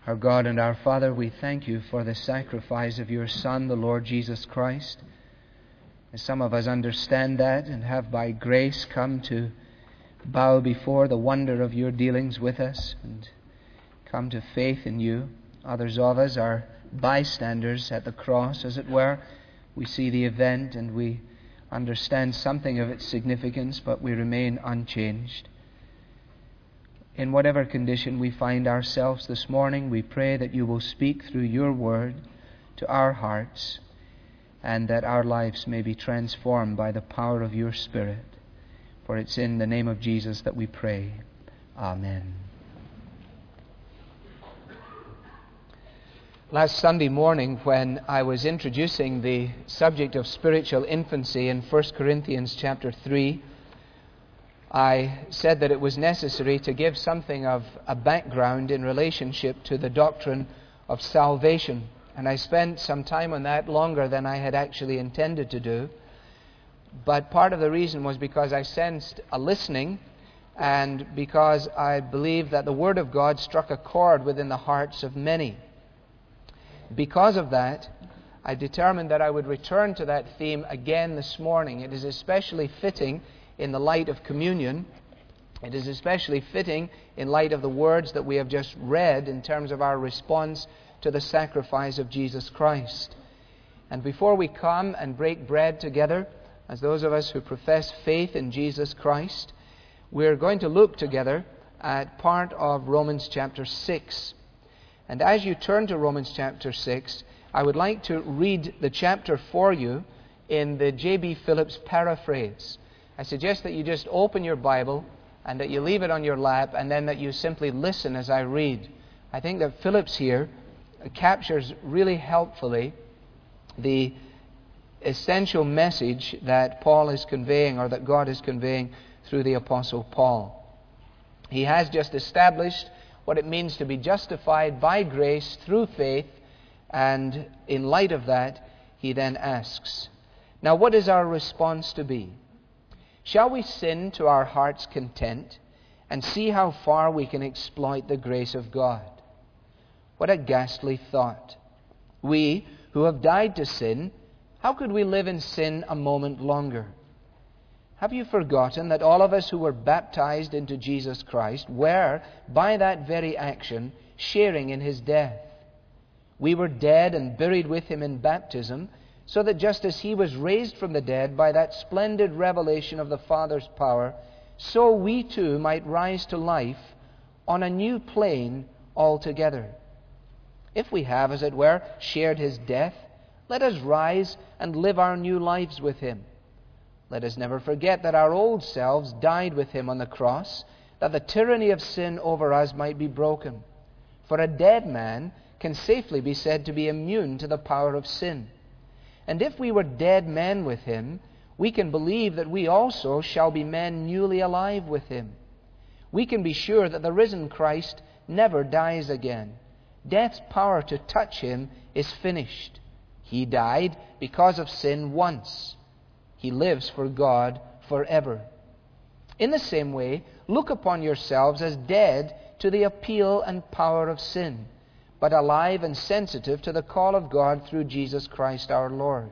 Our God and our Father, we thank you for the sacrifice of your Son, the Lord Jesus Christ. As some of us understand that and have by grace come to bow before the wonder of your dealings with us and come to faith in you, others of us are bystanders at the cross, as it were. We see the event and we understand something of its significance, but we remain unchanged. In whatever condition we find ourselves this morning, we pray that you will speak through your word to our hearts and that our lives may be transformed by the power of your Spirit. For it's in the name of Jesus that we pray. Amen. Last Sunday morning, when I was introducing the subject of spiritual infancy in 1 Corinthians chapter 3, I said that it was necessary to give something of a background in relationship to the doctrine of salvation. And I spent some time on that, longer than I had actually intended to do. But part of the reason was because I sensed a listening, and because I believe that the Word of God struck a chord within the hearts of many. Because of that, I determined that I would return to that theme again this morning. It is especially fitting in the light of communion. It is especially fitting in light of the words that we have just read in terms of our response to the sacrifice of Jesus Christ. And before we come and break bread together, as those of us who profess faith in Jesus Christ, we're going to look together at part of Romans chapter 6. And as you turn to Romans chapter 6, I would like to read the chapter for you in the J.B. Phillips paraphrase. I suggest that you just open your Bible and that you leave it on your lap and then that you simply listen as I read. I think that Phillips here captures really helpfully the essential message that Paul is conveying, or that God is conveying through the Apostle Paul. He has just established what it means to be justified by grace through faith, and in light of that, he then asks, now what is our response to be? Shall we sin to our heart's content and see how far we can exploit the grace of God? What a ghastly thought. We who have died to sin, how could we live in sin a moment longer? Have you forgotten that all of us who were baptized into Jesus Christ were, by that very action, sharing in His death? We were dead and buried with Him in baptism, so that just as He was raised from the dead by that splendid revelation of the Father's power, so we too might rise to life on a new plane altogether. If we have, as it were, shared His death, let us rise and live our new lives with Him. Let us never forget that our old selves died with Him on the cross, that the tyranny of sin over us might be broken. For a dead man can safely be said to be immune to the power of sin. And if we were dead men with Him, we can believe that we also shall be men newly alive with Him. We can be sure that the risen Christ never dies again. Death's power to touch Him is finished. He died because of sin once. He lives for God forever. In the same way, look upon yourselves as dead to the appeal and power of sin, but alive and sensitive to the call of God through Jesus Christ our Lord.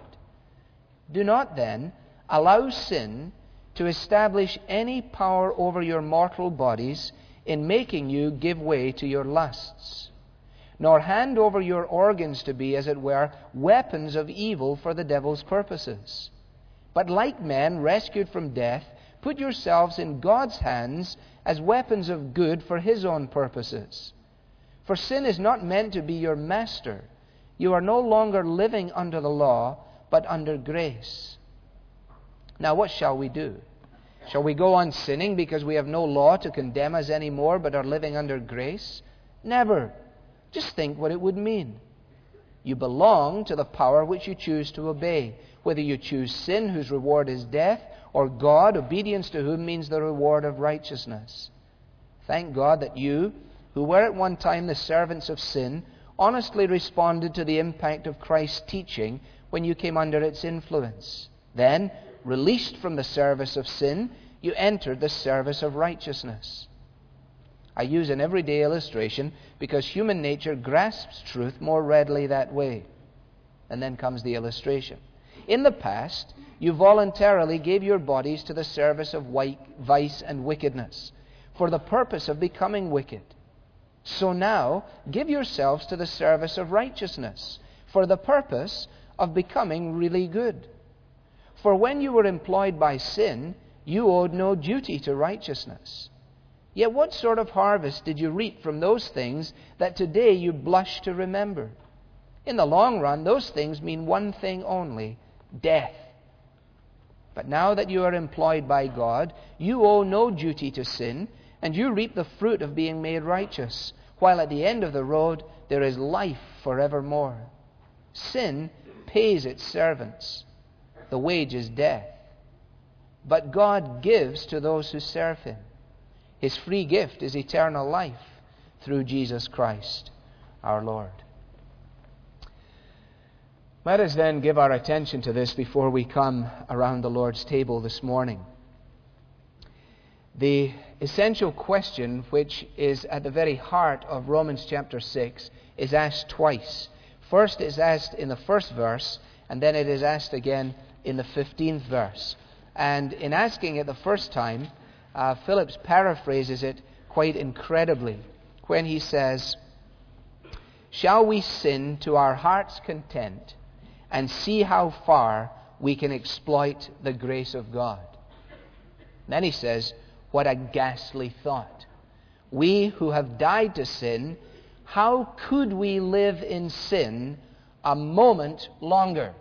Do not then allow sin to establish any power over your mortal bodies in making you give way to your lusts, nor hand over your organs to be, as it were, weapons of evil for the devil's purposes. But like men rescued from death, put yourselves in God's hands as weapons of good for His own purposes. For sin is not meant to be your master. You are no longer living under the law, but under grace. Now what shall we do? Shall we go on sinning because we have no law to condemn us anymore, but are living under grace? Never. Just think what it would mean. You belong to the power which you choose to obey. Whether you choose sin, whose reward is death, or God, obedience to whom means the reward of righteousness. Thank God that you, who were at one time the servants of sin, honestly responded to the impact of Christ's teaching when you came under its influence. Then, released from the service of sin, you entered the service of righteousness. I use an everyday illustration because human nature grasps truth more readily that way. And then comes the illustration. In the past, you voluntarily gave your bodies to the service of vice and wickedness, for the purpose of becoming wicked. So now, give yourselves to the service of righteousness, for the purpose of becoming really good. For when you were employed by sin, you owed no duty to righteousness. Yet what sort of harvest did you reap from those things that today you blush to remember? In the long run, those things mean one thing only: death. But now that you are employed by God, you owe no duty to sin, and you reap the fruit of being made righteous, while at the end of the road there is life forevermore. Sin pays its servants. The wage is death. But God gives to those who serve Him. His free gift is eternal life through Jesus Christ our Lord. Let us then give our attention to this before we come around the Lord's table this morning. The essential question, which is at the very heart of Romans chapter 6, is asked twice. First, it's asked in the first verse, and then it is asked again in the 15th verse. And in asking it the first time, Phillips paraphrases it quite incredibly when he says, "Shall we sin to our heart's content and see how far we can exploit the grace of God?" Then he says, what a ghastly thought. We who have died to sin, how could we live in sin a moment longer?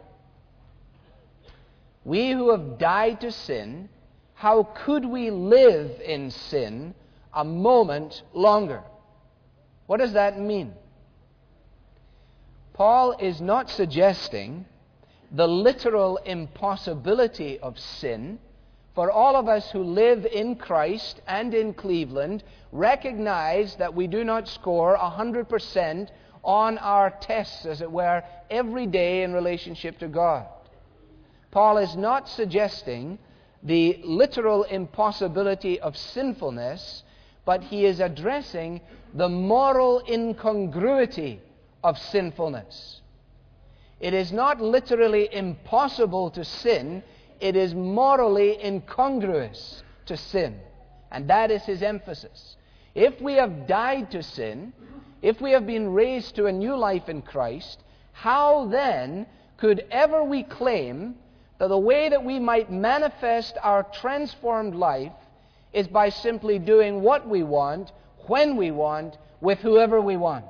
We who have died to sin, how could we live in sin a moment longer? What does that mean? Paul is not suggesting the literal impossibility of sin. For all of us who live in Christ and in Cleveland recognize that we do not score 100% on our tests, as it were, every day in relationship to God. Paul is not suggesting the literal impossibility of sinfulness, but he is addressing the moral incongruity of sinfulness. It is not literally impossible to sin, it is morally incongruous to sin. And that is his emphasis. If we have died to sin, if we have been raised to a new life in Christ, how then could ever we claim that the way that we might manifest our transformed life is by simply doing what we want, when we want, with whoever we want?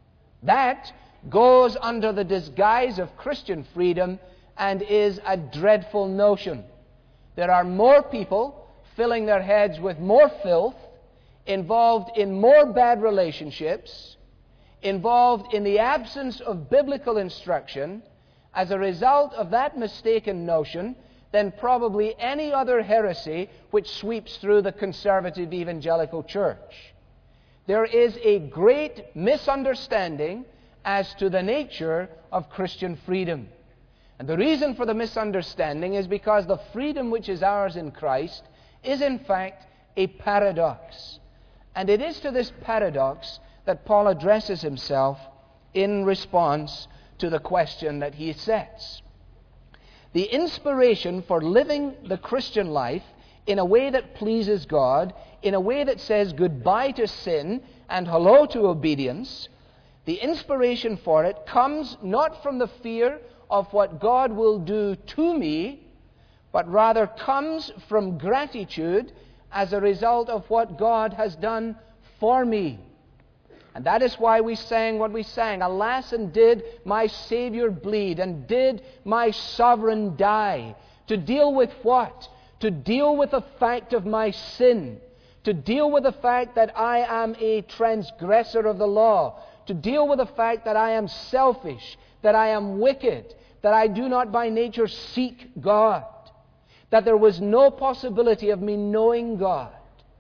That goes under the disguise of Christian freedom and is a dreadful notion. There are more people filling their heads with more filth, involved in more bad relationships, involved in the absence of biblical instruction as a result of that mistaken notion than probably any other heresy which sweeps through the conservative evangelical church. There is a great misunderstanding as to the nature of Christian freedom. And the reason for the misunderstanding is because the freedom which is ours in Christ is in fact a paradox. And it is to this paradox that Paul addresses himself in response to the question that he sets. The inspiration for living the Christian life in a way that pleases God, in a way that says goodbye to sin and hello to obedience, the inspiration for it comes not from the fear of what God will do to me, but rather comes from gratitude as a result of what God has done for me. And that is why we sang what we sang. Alas, and did my Savior bleed, and did my Sovereign die? To deal with what? To deal with the fact of my sin. To deal with the fact that I am a transgressor of the law. To deal with the fact that I am selfish, that I am wicked, that I do not by nature seek God, that there was no possibility of me knowing God.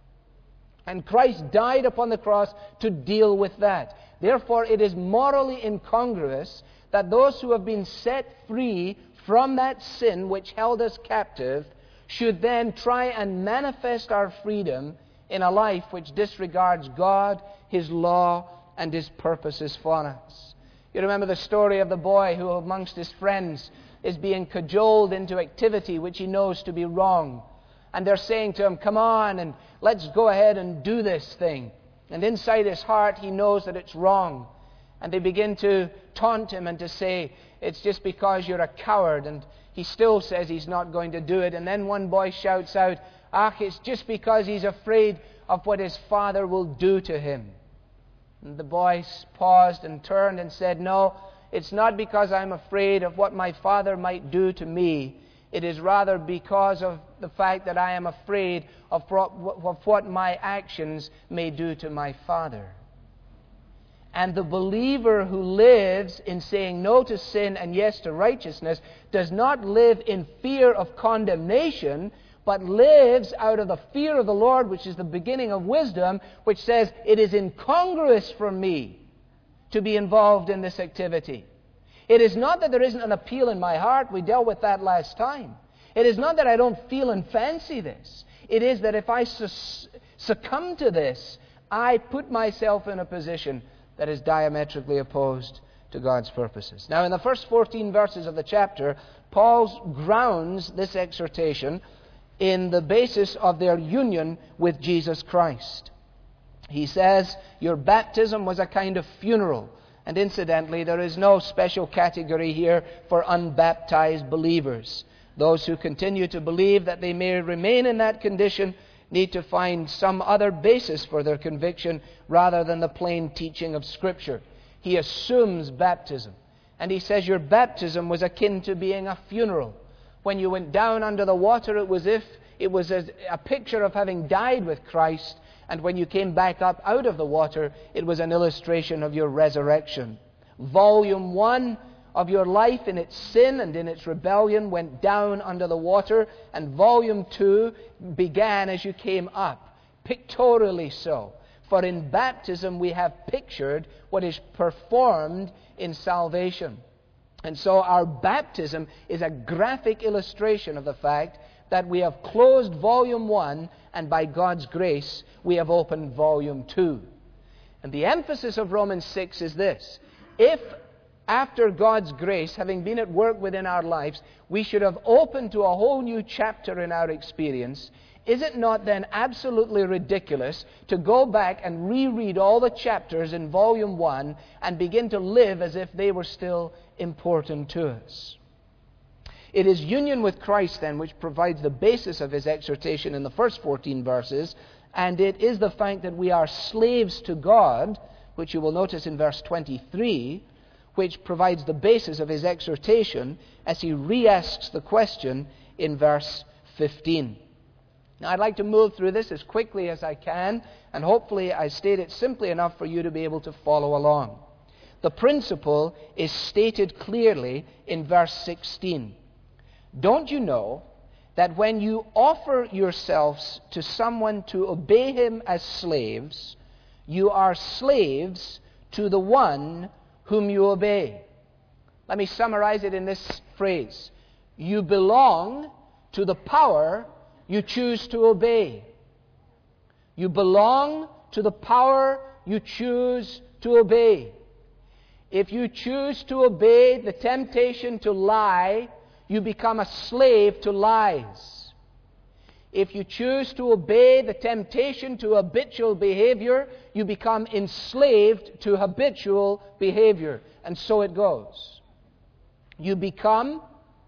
And Christ died upon the cross to deal with that. Therefore, it is morally incongruous that those who have been set free from that sin which held us captive should then try and manifest our freedom in a life which disregards God, His law, and His purposes for us. You remember the story of the boy who amongst his friends is being cajoled into activity which he knows to be wrong. And they're saying to him, come on and let's go ahead and do this thing. And inside his heart he knows that it's wrong. And they begin to taunt him and to say, it's just because you're a coward. And he still says he's not going to do it. And then one boy shouts out, it's just because he's afraid of what his father will do to him. And the boy paused and turned and said, no, it's not because I'm afraid of what my father might do to me. It is rather because of the fact that I am afraid of what my actions may do to my father. And the believer who lives in saying no to sin and yes to righteousness does not live in fear of condemnation, but lives out of the fear of the Lord, which is the beginning of wisdom, which says it is incongruous for me to be involved in this activity. It is not that there isn't an appeal in my heart. We dealt with that last time. It is not that I don't feel and fancy this. It is that if I succumb to this, I put myself in a position that is diametrically opposed to God's purposes. Now, in the first 14 verses of the chapter, Paul grounds this exhortation in the basis of their union with Jesus Christ. He says, your baptism was a kind of funeral. And incidentally, there is no special category here for unbaptized believers. Those who continue to believe that they may remain in that condition need to find some other basis for their conviction rather than the plain teaching of Scripture. He assumes baptism. And he says your baptism was akin to being a funeral. When you went down under the water, it was a picture of having died with Christ. And when you came back up out of the water, it was an illustration of your resurrection. Volume 1 of your life in its sin and in its rebellion went down under the water. And volume 2 began as you came up, pictorially so. For in baptism we have pictured what is performed in salvation. And so our baptism is a graphic illustration of the fact that we have closed volume 1 and by God's grace we have opened volume 2. And the emphasis of Romans 6 is this: if after God's grace, having been at work within our lives, we should have opened to a whole new chapter in our experience, is it not then absolutely ridiculous to go back and reread all the chapters in volume 1 and begin to live as if they were still important to us? It is union with Christ, then, which provides the basis of his exhortation in the first 14 verses, and it is the fact that we are slaves to God, which you will notice in verse 23, which provides the basis of his exhortation as he re-asks the question in verse 15. Now, I'd like to move through this as quickly as I can, and hopefully I state it simply enough for you to be able to follow along. The principle is stated clearly in verse 16. Don't you know that when you offer yourselves to someone to obey him as slaves, you are slaves to the one whom you obey? Let me summarize it in this phrase. You belong to the power you choose to obey. You belong to the power you choose to obey. If you choose to obey the temptation to lie, you become a slave to lies. If you choose to obey the temptation to habitual behavior, you become enslaved to habitual behavior. And so it goes. You belong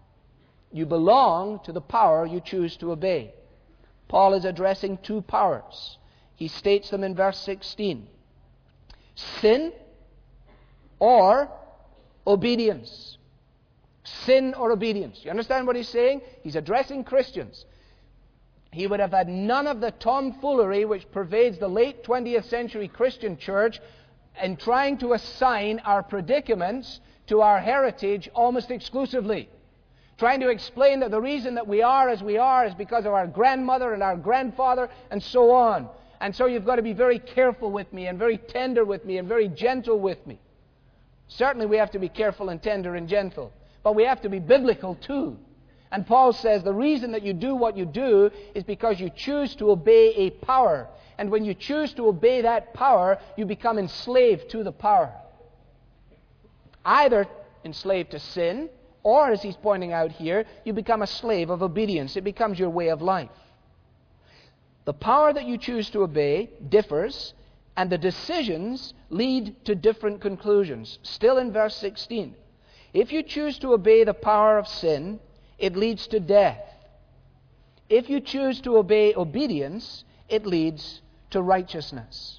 to the power you choose to obey. Paul is addressing two powers. He states them in verse 16. Sin or obedience. Sin or obedience. You understand what he's saying? He's addressing Christians. He would have had none of the tomfoolery which pervades the late 20th century Christian church in trying to assign our predicaments to our heritage almost exclusively. Trying to explain that the reason that we are as we are is because of our grandmother and our grandfather and so on. And so you've got to be very careful with me and very tender with me and very gentle with me. Certainly we have to be careful and tender and gentle. But we have to be biblical too. And Paul says the reason that you do what you do is because you choose to obey a power. And when you choose to obey that power, you become enslaved to the power. Either enslaved to sin, or, as he's pointing out here, you become a slave of obedience. It becomes your way of life. The power that you choose to obey differs, and the decisions lead to different conclusions. Still in verse 16. If you choose to obey the power of sin, it leads to death. If you choose to obey obedience, it leads to righteousness.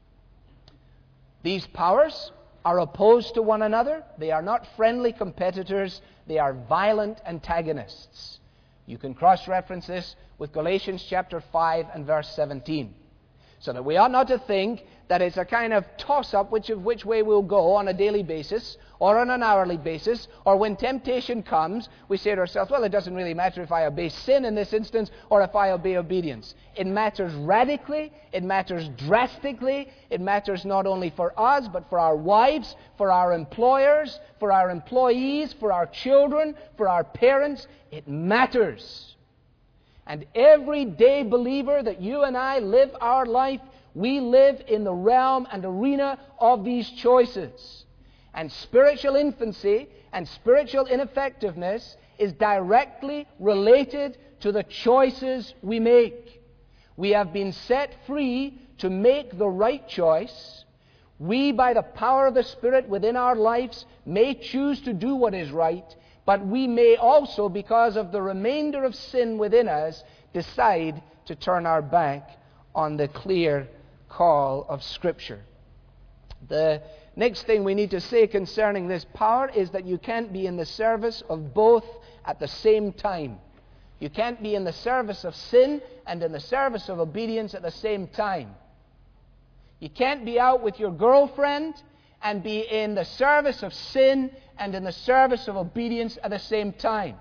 These powers are opposed to one another. They are not friendly competitors. They are violent antagonists. You can cross-reference this with Galatians chapter 5 and verse 17. So that we ought not to think that it's a kind of toss-up which way we'll go on a daily basis or on an hourly basis, or when temptation comes, we say to ourselves, well, it doesn't really matter if I obey sin in this instance or if I obey obedience. It matters radically, it matters drastically, it matters not only for us, but for our wives, for our employers, for our employees, for our children, for our parents. It matters. And everyday believer that you and I live our life, we live in the realm and arena of these choices. And spiritual infancy and spiritual ineffectiveness is directly related to the choices we make. We have been set free to make the right choice. We, by the power of the Spirit within our lives, may choose to do what is right, but we may also, because of the remainder of sin within us, decide to turn our back on the clear call of Scripture. The next thing we need to say concerning this power is that you can't be in the service of both at the same time. You can't be in the service of sin and in the service of obedience at the same time. You can't be out with your girlfriend and be in the service of sin and in the service of obedience at the same time.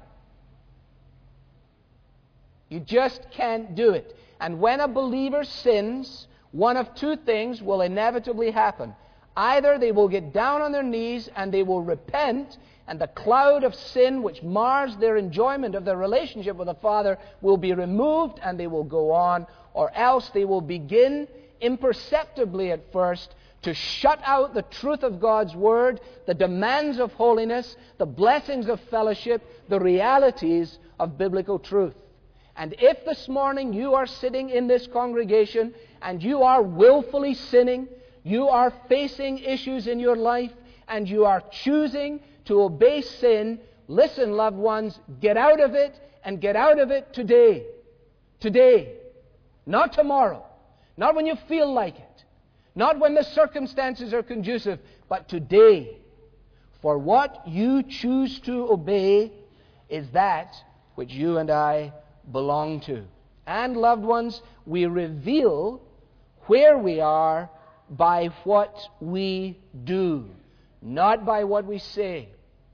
You just can't do it. And when a believer sins, one of two things will inevitably happen. Either they will get down on their knees and they will repent, and the cloud of sin which mars their enjoyment of their relationship with the Father will be removed and they will go on, or else they will begin imperceptibly at first to shut out the truth of God's Word, the demands of holiness, the blessings of fellowship, the realities of biblical truth. And if this morning you are sitting in this congregation and you are willfully sinning, you are facing issues in your life, and you are choosing to obey sin, listen, loved ones, get out of it, and get out of it today. Today. Not tomorrow. Not when you feel like it. Not when the circumstances are conducive, but today. For what you choose to obey is that which you and I belong to. And, loved ones, we reveal where we are by what we do, not by what we say.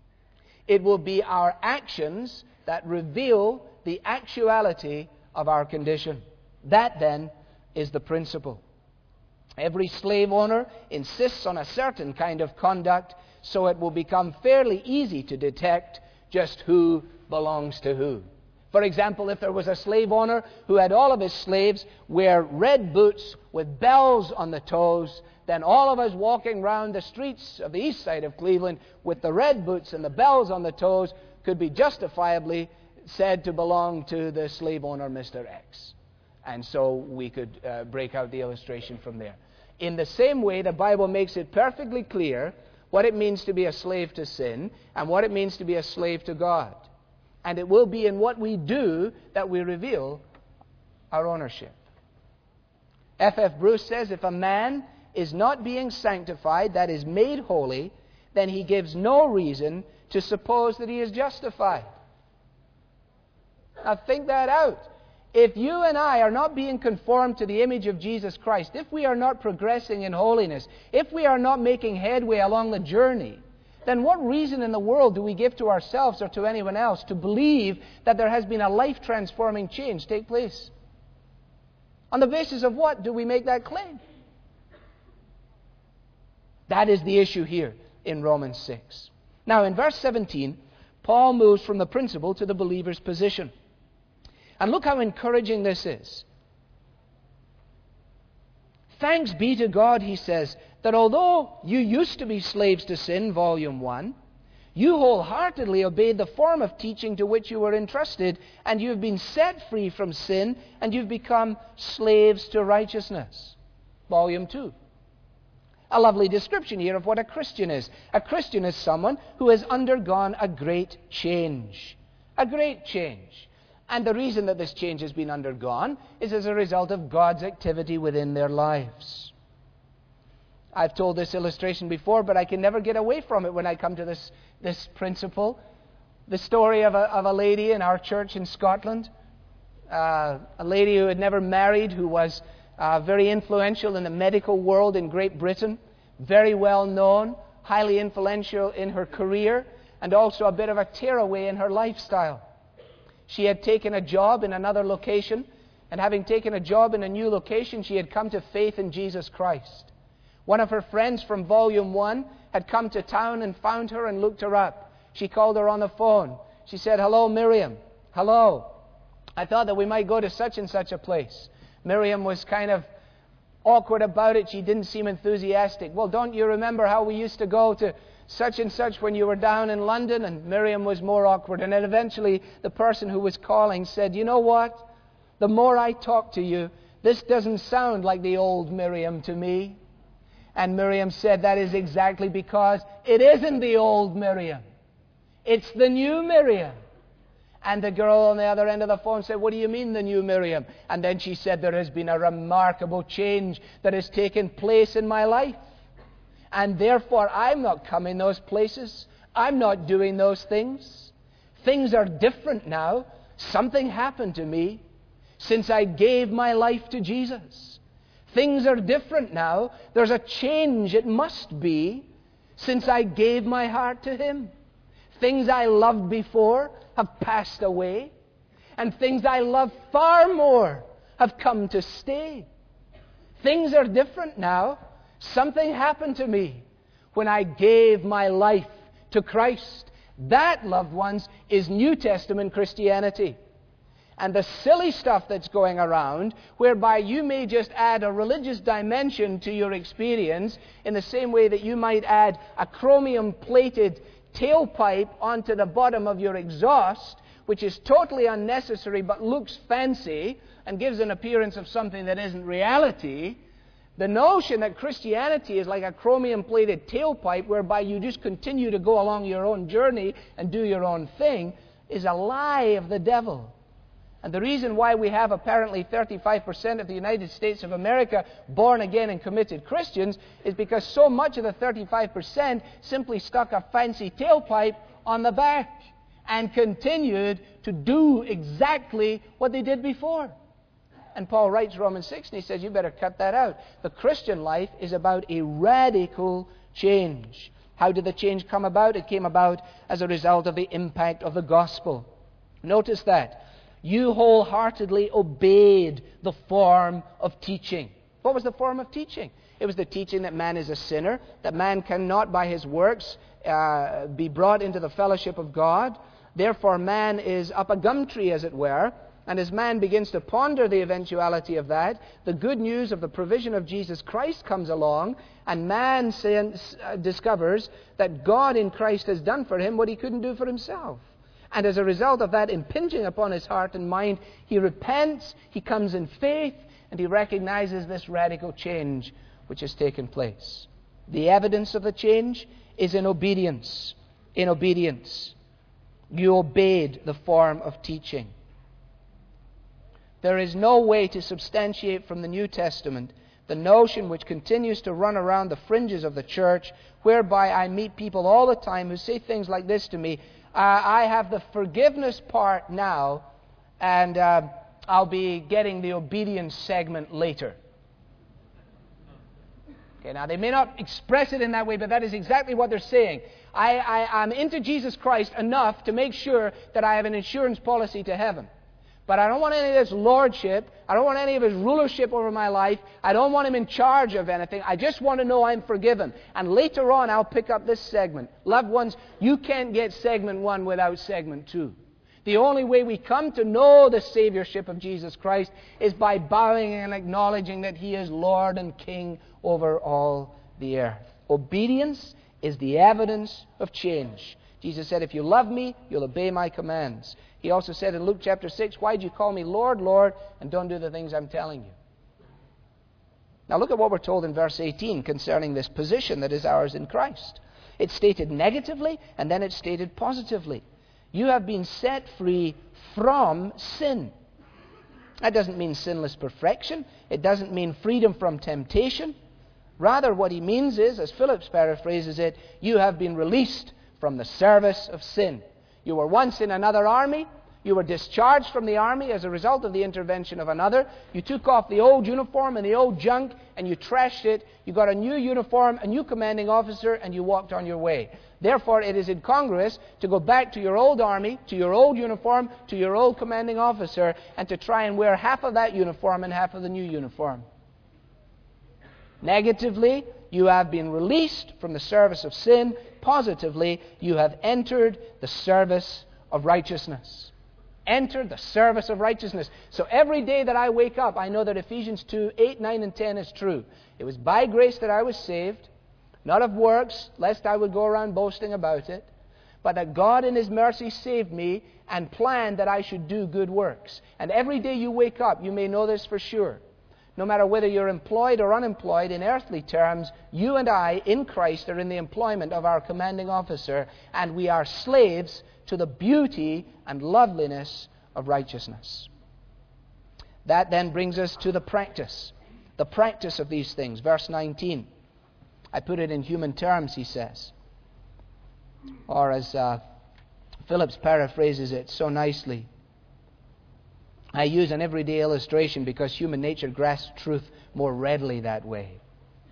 It will be our actions that reveal the actuality of our condition. That, then, is the principle. Every slave owner insists on a certain kind of conduct, so it will become fairly easy to detect just who belongs to who. For example, if there was a slave owner who had all of his slaves wear red boots with bells on the toes, then all of us walking round the streets of the east side of Cleveland with the red boots and the bells on the toes could be justifiably said to belong to the slave owner, Mr. X. And so we could break out the illustration from there. In the same way, the Bible makes it perfectly clear what it means to be a slave to sin and what it means to be a slave to God. And it will be in what we do that we reveal our ownership. F.F. Bruce says, if a man is not being sanctified, that is made holy, then he gives no reason to suppose that he is justified. Now think that out. If you and I are not being conformed to the image of Jesus Christ, if we are not progressing in holiness, if we are not making headway along the journey, then what reason in the world do we give to ourselves or to anyone else to believe that there has been a life-transforming change take place? On the basis of what do we make that claim? That is the issue here in Romans 6. Now, in verse 17, Paul moves from the principle to the believer's position. And look how encouraging this is. Thanks be to God, he says, that although you used to be slaves to sin, volume 1, you wholeheartedly obeyed the form of teaching to which you were entrusted, and you have been set free from sin, and you've become slaves to righteousness. Volume 2. A lovely description here of what a Christian is. A Christian is someone who has undergone a great change. A great change. And the reason that this change has been undergone is as a result of God's activity within their lives. I've told this illustration before, but I can never get away from it when I come to this principle. The story of a lady in our church in Scotland, a lady who had never married, who was very influential in the medical world in Great Britain, very well known, highly influential in her career, and also a bit of a tearaway in her lifestyle. She had taken a job in another location, and having taken a job in a new location, she had come to faith in Jesus Christ. One of her friends from volume 1 had come to town and found her and looked her up. She called her on the phone. She said, "Hello, Miriam. Hello. I thought that we might go to such and such a place." Miriam was kind of awkward about it. She didn't seem enthusiastic. "Well, don't you remember how we used to go to such and such when you were down in London?" And Miriam was more awkward. And then eventually the person who was calling said, "You know what? The more I talk to you, this doesn't sound like the old Miriam to me." And Miriam said, "That is exactly because it isn't the old Miriam. It's the new Miriam." And the girl on the other end of the phone said, "What do you mean, the new Miriam?" And then she said, "There has been a remarkable change that has taken place in my life. And therefore, I'm not coming those places. I'm not doing those things. Things are different now. Something happened to me since I gave my life to Jesus. Things are different now. There's a change, it must be, since I gave my heart to Him. Things I loved before have passed away, and things I love far more have come to stay. Things are different now. Something happened to me when I gave my life to Christ." That, loved ones, is New Testament Christianity. And the silly stuff that's going around, whereby you may just add a religious dimension to your experience in the same way that you might add a chromium-plated tailpipe onto the bottom of your exhaust, which is totally unnecessary but looks fancy and gives an appearance of something that isn't reality. The notion that Christianity is like a chromium-plated tailpipe whereby you just continue to go along your own journey and do your own thing is a lie of the devil. And the reason why we have apparently 35% of the United States of America born again and committed Christians is because so much of the 35% simply stuck a fancy tailpipe on the back and continued to do exactly what they did before. And Paul writes Romans 6 and he says, you better cut that out. The Christian life is about a radical change. How did the change come about? It came about as a result of the impact of the gospel. Notice that. You wholeheartedly obeyed the form of teaching. What was the form of teaching? It was the teaching that man is a sinner, that man cannot by his works be brought into the fellowship of God. Therefore, man is up a gum tree, as it were. And as man begins to ponder the eventuality of that, the good news of the provision of Jesus Christ comes along, and man discovers that God in Christ has done for him what he couldn't do for himself. And as a result of that impinging upon his heart and mind, he repents, he comes in faith, and he recognizes this radical change which has taken place. The evidence of the change is in obedience. In obedience. You obeyed the form of teaching. There is no way to substantiate from the New Testament the notion which continues to run around the fringes of the church, whereby I meet people all the time who say things like this to me: I have the forgiveness part now, and I'll be getting the obedience segment later. Okay, now they may not express it in that way, but that is exactly what they're saying. I'm into Jesus Christ enough to make sure that I have an insurance policy to heaven. But I don't want any of His lordship. I don't want any of His rulership over my life. I don't want Him in charge of anything. I just want to know I'm forgiven. And later on, I'll pick up this segment. Loved ones, you can't get segment 1 without segment 2. The only way we come to know the Saviorship of Jesus Christ is by bowing and acknowledging that He is Lord and King over all the earth. Obedience is the evidence of change. Jesus said, if you love me, you'll obey my commands. He also said in Luke chapter 6, why do you call me Lord, Lord, and don't do the things I'm telling you? Now look at what we're told in verse 18 concerning this position that is ours in Christ. It's stated negatively, and then it's stated positively. You have been set free from sin. That doesn't mean sinless perfection. It doesn't mean freedom from temptation. Rather, what he means is, as Phillips paraphrases it, you have been released from the service of sin. You were once in another army. You were discharged from the army as a result of the intervention of another. You took off the old uniform and the old junk and you trashed it. You got a new uniform, a new commanding officer, and you walked on your way. Therefore, it is incongruous to go back to your old army, to your old uniform, to your old commanding officer, and to try and wear half of that uniform and half of the new uniform. Negatively, you have been released from the service of sin. Positively, you have entered the service of righteousness. Entered the service of righteousness. So every day that I wake up, I know that Ephesians 2, 8, 9, and 10 is true. It was by grace that I was saved, not of works, lest I would go around boasting about it, but that God in His mercy saved me and planned that I should do good works. And every day you wake up, you may know this for sure. No matter whether you're employed or unemployed in earthly terms, you and I in Christ are in the employment of our commanding officer, and we are slaves to the beauty and loveliness of righteousness. That then brings us to the practice of these things. Verse 19. I put it in human terms, he says. Or as Phillips paraphrases it so nicely, I use an everyday illustration because human nature grasps truth more readily that way.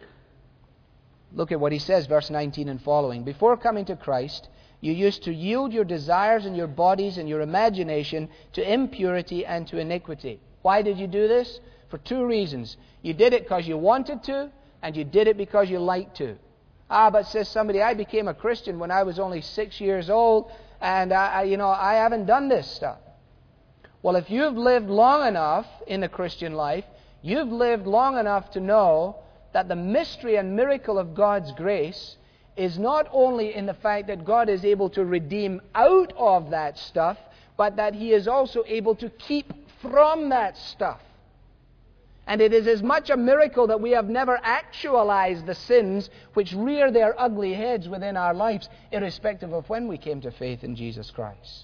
Look at what he says, verse 19 and following. Before coming to Christ, you used to yield your desires and your bodies and your imagination to impurity and to iniquity. Why did you do this? For two reasons. You did it because you wanted to, and you did it because you liked to. But says somebody, I became a Christian when I was only 6 years old, and I haven't done this stuff. Well, if you've lived long enough in the Christian life, you've lived long enough to know that the mystery and miracle of God's grace is not only in the fact that God is able to redeem out of that stuff, but that He is also able to keep from that stuff. And it is as much a miracle that we have never actualized the sins which rear their ugly heads within our lives, irrespective of when we came to faith in Jesus Christ.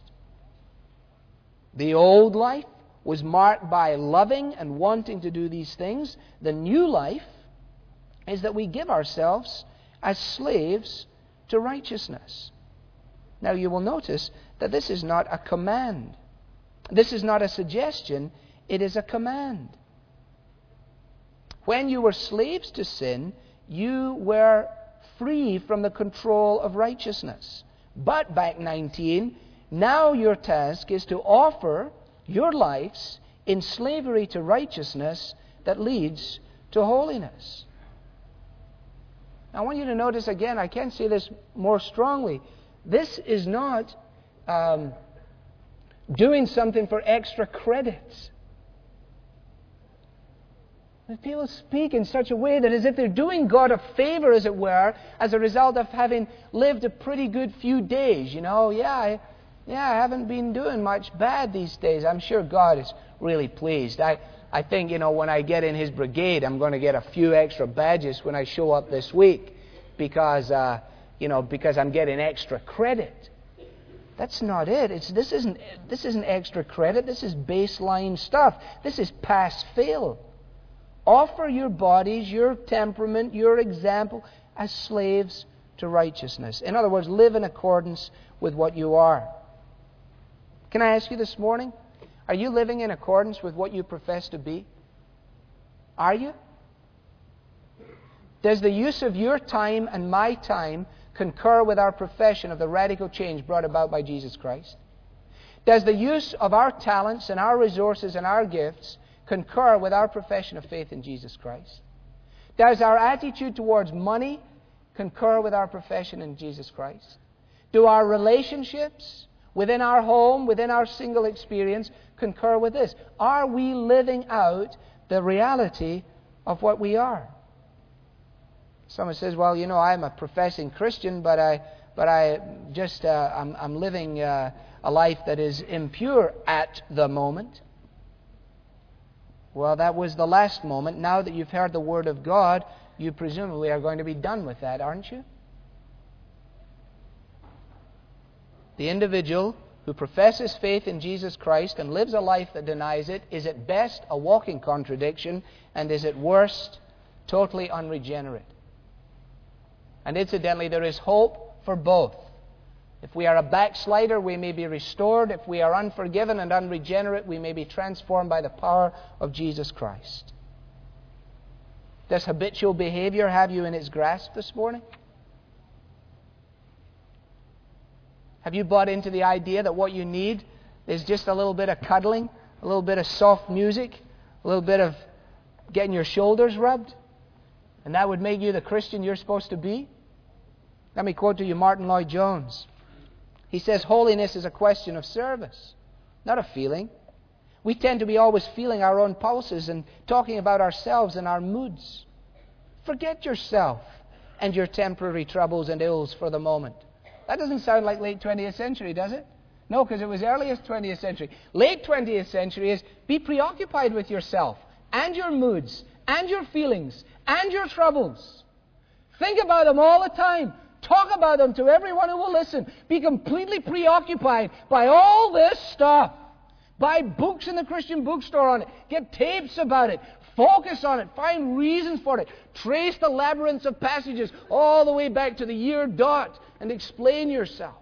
The old life was marked by loving and wanting to do these things. The new life is that we give ourselves as slaves to righteousness. Now you will notice that this is not a command. This is not a suggestion. It is a command. When you were slaves to sin, you were free from the control of righteousness. But, back 19, now your task is to offer your lives in slavery to righteousness that leads to holiness. Now, I want you to notice again, I can't say this more strongly. This is not doing something for extra credits. People speak in such a way that as if they're doing God a favor, as it were, as a result of having lived a pretty good few days. I haven't been doing much bad these days. I'm sure God is really pleased. I think, when I get in His brigade, I'm going to get a few extra badges when I show up this week because I'm getting extra credit. That's not it. This isn't extra credit. This is baseline stuff. This is pass-fail. Offer your bodies, your temperament, your example as slaves to righteousness. In other words, live in accordance with what you are. Can I ask you this morning, are you living in accordance with what you profess to be? Are you? Does the use of your time and my time concur with our profession of the radical change brought about by Jesus Christ? Does the use of our talents and our resources and our gifts concur with our profession of faith in Jesus Christ? Does our attitude towards money concur with our profession in Jesus Christ? Do our relationships within our home, within our single experience, concur with this? Are we living out the reality of what we are? Someone says, well, I'm a professing Christian, but I'm living a life that is impure at the moment. Well, that was the last moment. Now that you've heard the Word of God, you presumably are going to be done with that, aren't you? The individual who professes faith in Jesus Christ and lives a life that denies it is at best a walking contradiction and is at worst totally unregenerate. And incidentally, there is hope for both. If we are a backslider, we may be restored. If we are unforgiven and unregenerate, we may be transformed by the power of Jesus Christ. Does habitual behavior have you in its grasp this morning? Have you bought into the idea that what you need is just a little bit of cuddling, a little bit of soft music, a little bit of getting your shoulders rubbed, and that would make you the Christian you're supposed to be? Let me quote to you Martin Lloyd-Jones. He says, holiness is a question of service, not a feeling. We tend to be always feeling our own pulses and talking about ourselves and our moods. Forget yourself and your temporary troubles and ills for the moment. That doesn't sound like late 20th century, does it? No, because it was earliest 20th century. Late 20th century is be preoccupied with yourself and your moods and your feelings and your troubles. Think about them all the time. Talk about them to everyone who will listen. Be completely preoccupied by all this stuff. Buy books in the Christian bookstore on it. Get tapes about it. Focus on it. Find reasons for it. Trace the labyrinths of passages all the way back to the year dot and explain yourself.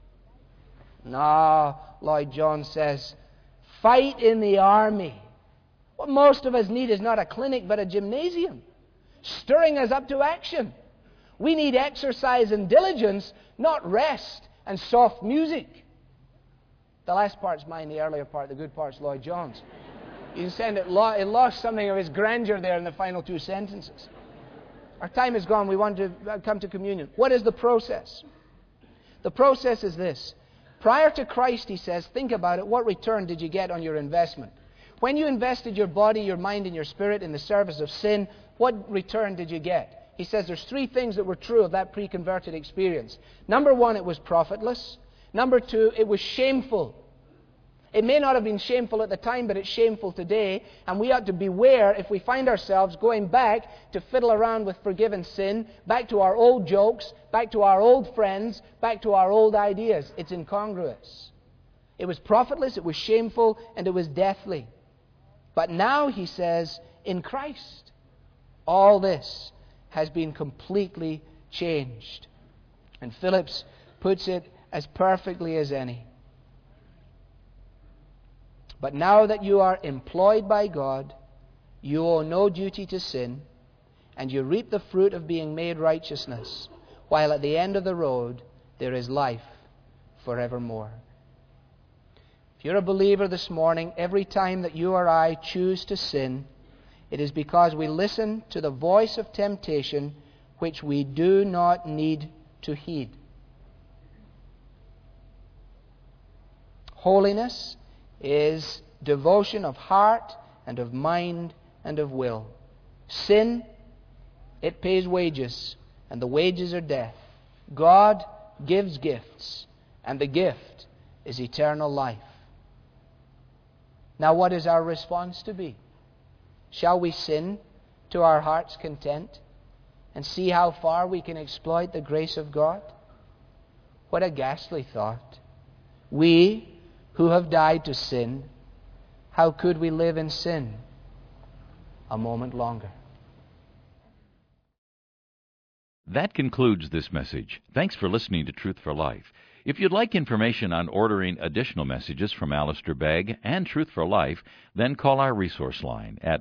No, Lloyd-Jones says, fight in the army. What most of us need is not a clinic but a gymnasium, stirring us up to action. We need exercise and diligence, not rest and soft music. The last part's mine, the earlier part, the good part's Lloyd-Jones. You can send it, it lost something of its grandeur there in the final two sentences. Our time is gone. We want to come to communion. What is the process? The process is this. Prior to Christ, he says, think about it. What return did you get on your investment? When you invested your body, your mind, and your spirit in the service of sin, what return did you get? He says there's three things that were true of that pre-converted experience. Number one, it was profitless. Number two, it was shameful. It may not have been shameful at the time, but it's shameful today. And we ought to beware if we find ourselves going back to fiddle around with forgiven sin, back to our old jokes, back to our old friends, back to our old ideas. It's incongruous. It was profitless, it was shameful, and it was deathly. But now, he says, in Christ, all this has been completely changed. And Phillips puts it as perfectly as any. But now that you are employed by God, you owe no duty to sin, and you reap the fruit of being made righteousness, while at the end of the road there is life forevermore. If you're a believer this morning, every time that you or I choose to sin, it is because we listen to the voice of temptation which we do not need to heed. Holiness is devotion of heart and of mind and of will. Sin, it pays wages, and the wages are death. God gives gifts, and the gift is eternal life. Now, what is our response to be? Shall we sin to our heart's content and see how far we can exploit the grace of God? What a ghastly thought. We who have died to sin, how could we live in sin a moment longer? That concludes this message. Thanks for listening to Truth for Life. If you'd like information on ordering additional messages from Alistair Begg and Truth for Life, then call our resource line at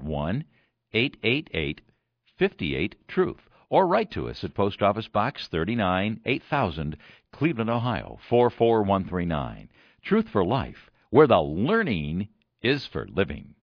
1-888-58-TRUTH or write to us at Post Office Box 39, 8000, Cleveland, Ohio, 44139. Truth for Life, where the learning is for living.